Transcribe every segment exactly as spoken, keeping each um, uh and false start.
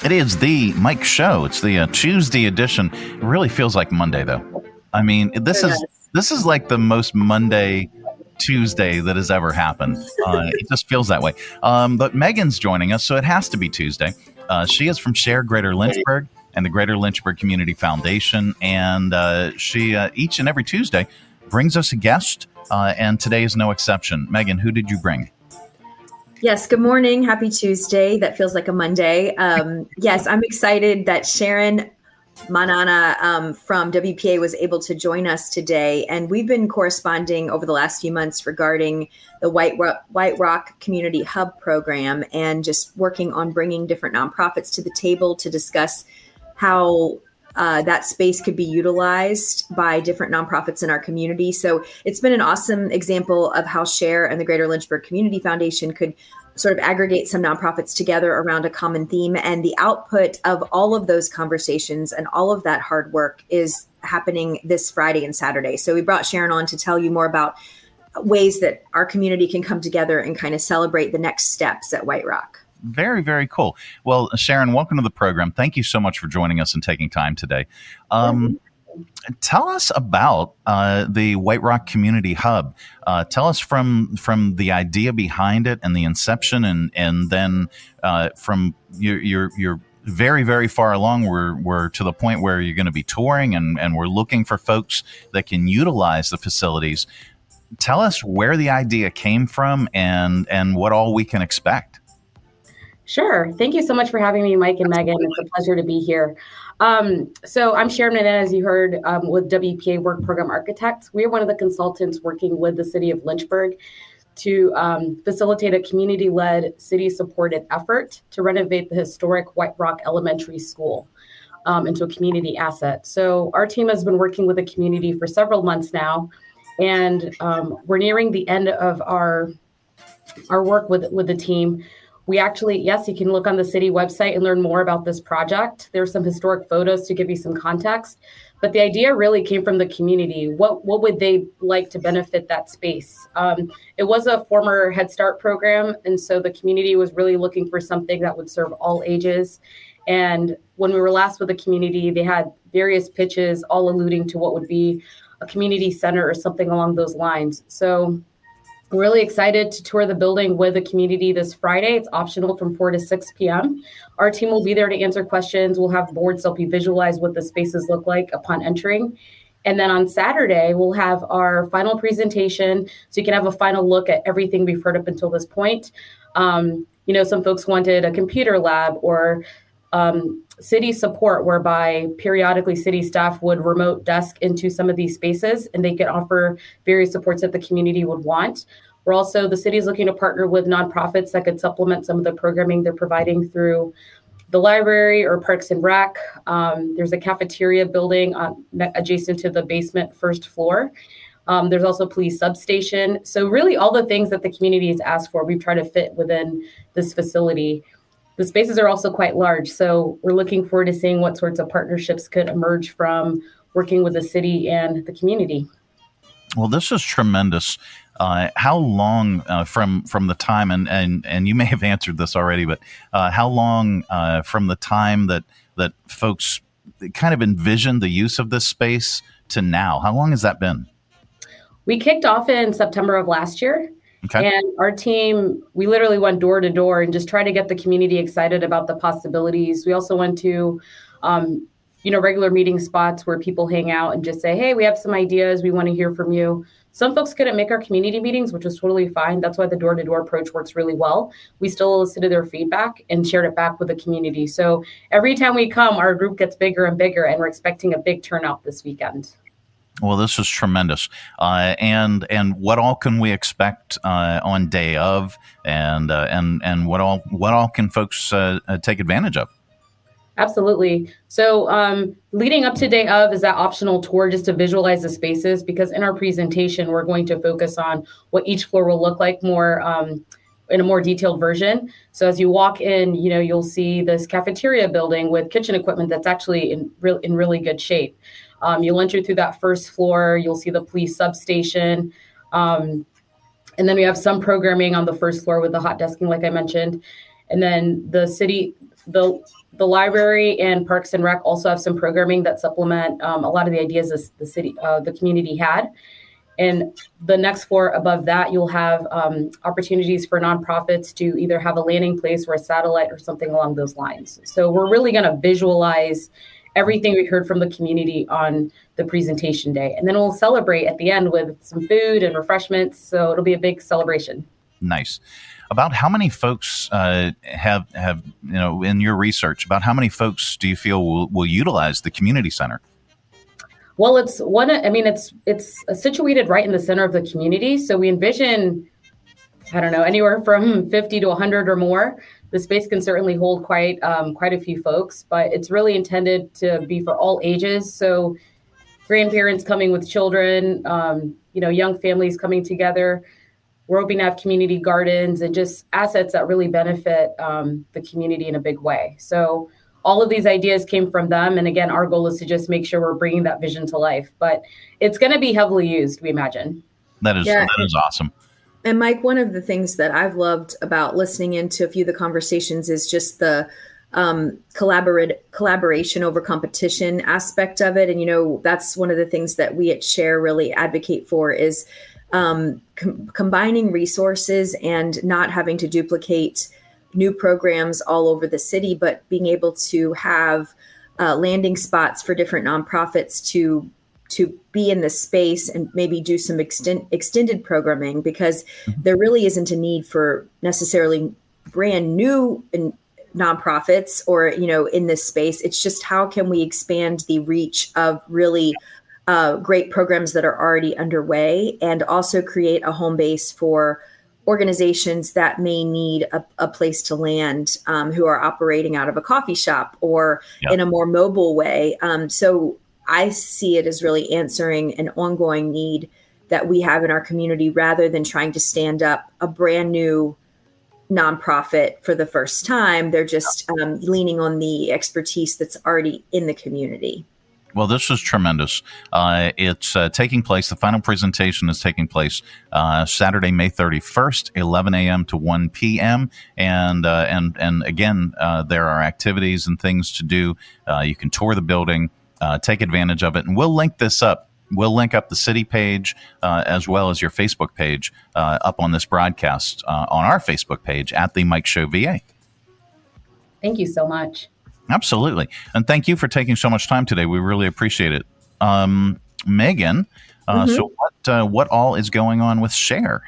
It is the Mike Show. It's the uh, Tuesday edition. It really feels like Monday, though. I mean, this is this is like the most Monday Tuesday that has ever happened. Uh, it just feels that way. Um, but Megan's joining us, so it has to be Tuesday. Uh, she is from Share Greater Lynchburg and the Greater Lynchburg Community Foundation, and uh, she uh, each and every Tuesday brings us a guest, uh, and today is no exception. Megan, who did you bring? Yes, good morning. Happy Tuesday. That feels like a Monday. Um, yes, I'm excited that Sharon Manana um, from W P A was able to join us today. And we've been corresponding over the last few months regarding the White Rock, White Rock Community Hub program and just working on bringing different nonprofits to the table to discuss how uh, that space could be utilized by different nonprofits in our community. So it's been an awesome example of how Share and the Greater Lynchburg Community Foundation could sort of aggregate some nonprofits together around a common theme. And the output of all of those conversations and all of that hard work is happening this Friday and Saturday. So we brought Sharon on to tell you more about ways that our community can come together and kind of celebrate the next steps at White Rock. Very, very cool. Well, Sharon, welcome to the program. Thank you so much for joining us and taking time today. Um, Tell us about uh, the White Rock Community Hub. Uh, tell us from from the idea behind it and the inception, and and then uh, from you're, you're you're very very far along. We're we're to the point where you're going to be touring, and and we're looking for folks that can utilize the facilities. Tell us where the idea came from and and what all we can expect. Sure. Thank you so much for having me, Mike and Megan. It's a pleasure to be here. Um, so I'm Sharon Manana, as you heard, um, with W P A Work Program Architects. We are one of the consultants working with the city of Lynchburg to um, facilitate a community-led, city-supported effort to renovate the historic White Rock Elementary School um, into a community asset. So our team has been working with the community for several months now, and um, we're nearing the end of our our work with with the team. We actually, yes, you can look on the city website and learn more about this project. There's some historic photos to give you some context, but the idea really came from the community. What what would they like to benefit that space? Um, it was a former Head Start program, and so the community was really looking for something that would serve all ages. And when we were last with the community, they had various pitches, all alluding to what would be a community center or something along those lines. So I'm really excited to tour the building with the community this Friday. It's optional from four to six p.m. Our team will be there to answer questions. We'll have boards to help you visualize what the spaces look like upon entering. And then on Saturday, we'll have our final presentation, so you can have a final look at everything we've heard up until this point. Um, you know, some folks wanted a computer lab or um, city support, whereby periodically city staff would remote desk into some of these spaces and they could offer various supports that the community would want. We're also, the city is looking to partner with nonprofits that could supplement some of the programming they're providing through the library or Parks and Rec. Um, there's a cafeteria building on, adjacent to the basement first floor. Um, there's also a police substation. So really all the things that the community has asked for, we've tried to fit within this facility. The spaces are also quite large, so we're looking forward to seeing what sorts of partnerships could emerge from working with the city and the community. Well, this is tremendous. Uh, how long uh, from from the time, and, and, and you may have answered this already, but uh, how long uh, from the time that, that folks kind of envisioned the use of this space to now? How long has that been? We kicked off in September of last year. Okay. And our team, we literally went door to door and just tried to get the community excited about the possibilities. We also went to, um, you know, regular meeting spots where people hang out and just say, hey, we have some ideas. We want to hear from you. Some folks couldn't make our community meetings, which was totally fine. That's why the door to door approach works really well. We still elicited their feedback and shared it back with the community. So every time we come, our group gets bigger and bigger, and we're expecting a big turnout this weekend. Well, this is tremendous. Uh, and and what all can we expect uh, on day of, and uh, and and what all what all can folks uh, uh, take advantage of? Absolutely. So um, leading up to day of is that optional tour just to visualize the spaces, because in our presentation, we're going to focus on what each floor will look like more um, in a more detailed version. So as you walk in, you know, you'll see this cafeteria building with kitchen equipment that's actually in, re- in really good shape. Um, you'll enter through that first floor. You'll see the police substation. Um, and then we have some programming on the first floor with the hot desking, like I mentioned. And then the city the the library and Parks and Rec also have some programming that supplement um, a lot of the ideas that the city, uh, the community had. And the next floor above that, you'll have um, opportunities for nonprofits to either have a landing place or a satellite or something along those lines. So we're really going to visualize everything we heard from the community on the presentation day. And then we'll celebrate at the end with some food and refreshments. So it'll be a big celebration. Nice. About how many folks uh, have, have, you know, in your research, about how many folks do you feel will, will utilize the community center? Well, it's one, I mean, it's it's situated right in the center of the community. So we envision, I don't know, anywhere from fifty to one hundred or more. The space can certainly hold quite um, quite a few folks, but it's really intended to be for all ages. So grandparents coming with children, um, you know, young families coming together. We're hoping to have community gardens and just assets that really benefit um, the community in a big way. So all of these ideas came from them. And again, our goal is to just make sure we're bringing that vision to life. But it's going to be heavily used, we imagine. That is, yeah. that is awesome. And Mike, one of the things that I've loved about listening into a few of the conversations is just the um, collaborate collaboration over competition aspect of it. And, you know, that's one of the things that we at Share really advocate for is um, com- combining resources and not having to duplicate new programs all over the city, but being able to have uh, landing spots for different nonprofits to to be in the space and maybe do some extend, extended programming, because there really isn't a need for necessarily brand new in, nonprofits or, you know, in this space. It's just how can we expand the reach of really uh, great programs that are already underway, and also create a home base for organizations that may need a, a place to land, um, who are operating out of a coffee shop or yep. in a more mobile way. Um, so I see it as really answering an ongoing need that we have in our community, rather than trying to stand up a brand new nonprofit for the first time. They're just um, leaning on the expertise that's already in the community. Well, this is tremendous. Uh, it's uh, taking place. The final presentation is taking place uh, Saturday, May thirty-first, eleven a.m. to one p.m. And uh, and and again, uh, there are activities and things to do. Uh, you can tour the building, uh, take advantage of it, and we'll link this up. We'll link up the city page uh, as well as your Facebook page uh, up on this broadcast uh, on our Facebook page at the Mike Show V A. Thank you so much. Absolutely. And thank you for taking so much time today. We really appreciate it. Um, Megan, uh, mm-hmm. so what uh, what all is going on with Share?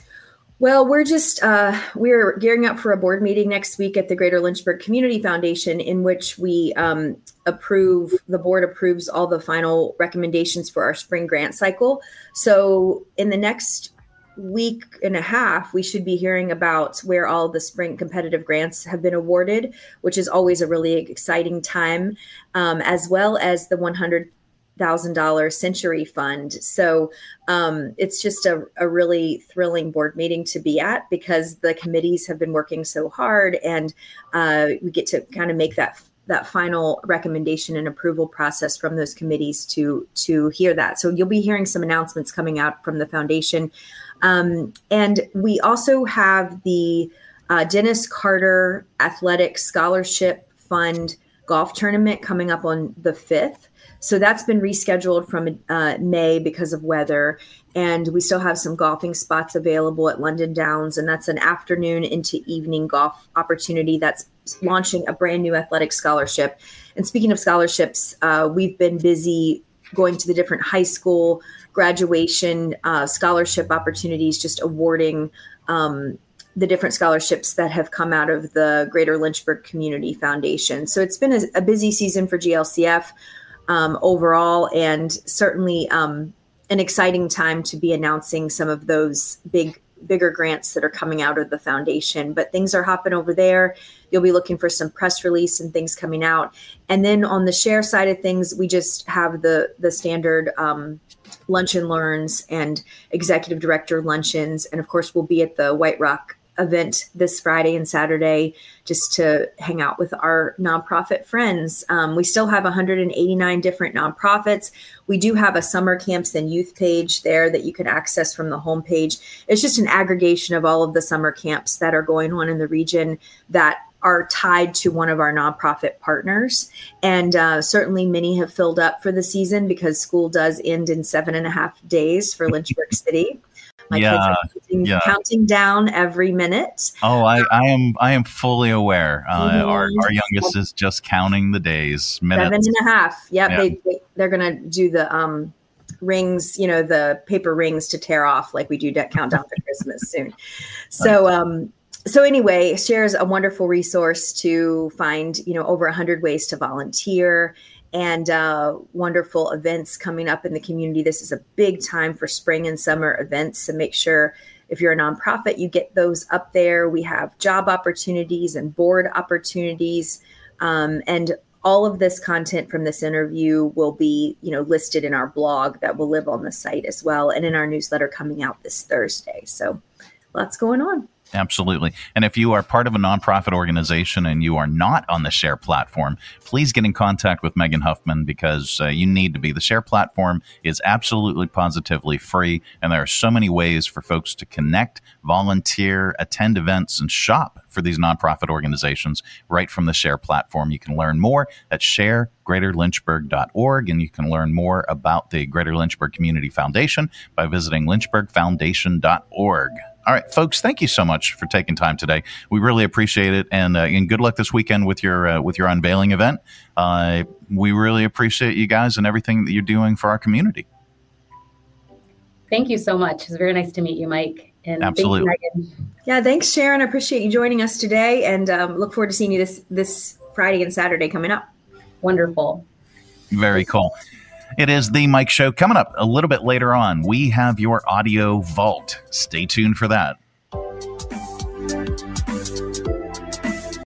Well, we're just, uh, we're gearing up for a board meeting next week at the Greater Lynchburg Community Foundation, in which we um, approve, the board approves all the final recommendations for our spring grant cycle. So in the next week and a half, we should be hearing about where all the spring competitive grants have been awarded, which is always a really exciting time, um, as well as the one hundred thousand dollars Century Fund. So um, it's just a, a really thrilling board meeting to be at, because the committees have been working so hard, and uh, we get to kind of make that that final recommendation and approval process from those committees to to hear that. So you'll be hearing some announcements coming out from the foundation. Um, and we also have the uh, Dennis Carter Athletic Scholarship Fund golf tournament coming up on the fifth. So that's been rescheduled from uh, May because of weather. And we still have some golfing spots available at London Downs. And that's an afternoon into evening golf opportunity that's launching a brand new athletic scholarship. And speaking of scholarships, uh, we've been busy going to the different high school graduation uh, scholarship opportunities, just awarding um, the different scholarships that have come out of the Greater Lynchburg Community Foundation. So it's been a, a busy season for G L C F um, overall, and certainly um, an exciting time to be announcing some of those big, bigger grants that are coming out of the foundation. But things are hopping over there. You'll be looking for some press release and things coming out. And then on the Share side of things, we just have the the standard um, lunch and learns and executive director luncheons. And of course, we'll be at the White Rock event this Friday and Saturday just to hang out with our nonprofit friends. Um, we still have one hundred eighty-nine different nonprofits. We do have a summer camps and youth page there that you can access from the homepage. It's just an aggregation of all of the summer camps that are going on in the region that are tied to one of our nonprofit partners. And uh, certainly many have filled up for the season because school does end in seven and a half days for Lynchburg City. My yeah, kids are counting, yeah. counting down every minute. Oh, I, I am I am fully aware. Uh, mm-hmm. Our our youngest is just counting the days, minutes. Seven and a half. Yep, yeah, they, they they're gonna do the um rings, you know, the paper rings to tear off like we do to countdown for Christmas soon. So um so anyway, Share is a wonderful resource to find, you know, over a hundred ways to volunteer. And uh, wonderful events coming up in the community. This is a big time for spring and summer events. So make sure if you're a nonprofit, you get those up there. We have job opportunities and board opportunities. Um, and all of this content from this interview will be, you know, listed in our blog that will live on the site as well. And in our newsletter coming out this Thursday. So lots going on. Absolutely. And if you are part of a nonprofit organization and you are not on the Share platform, please get in contact with Megan Huffman because uh, you need to be. The Share platform is absolutely positively free. And there are so many ways for folks to connect, volunteer, attend events, and shop for these nonprofit organizations right from the Share platform. You can learn more at share greater lynchburg dot org, and you can learn more about the Greater Lynchburg Community Foundation by visiting lynchburg foundation dot org. All right, folks, thank you so much for taking time today. We really appreciate it, and uh, and good luck this weekend with your uh, with your unveiling event. Uh, we really appreciate you guys and everything that you're doing for our community. Thank you so much. It's very nice to meet you, Mike. And absolutely. Thank you, Megan. Yeah, thanks, Sharon. I appreciate you joining us today, and um, look forward to seeing you this this Friday and Saturday coming up. Wonderful. Very cool. It is The Mike Show. Coming up a little bit later on, we have your audio vault. Stay tuned for that.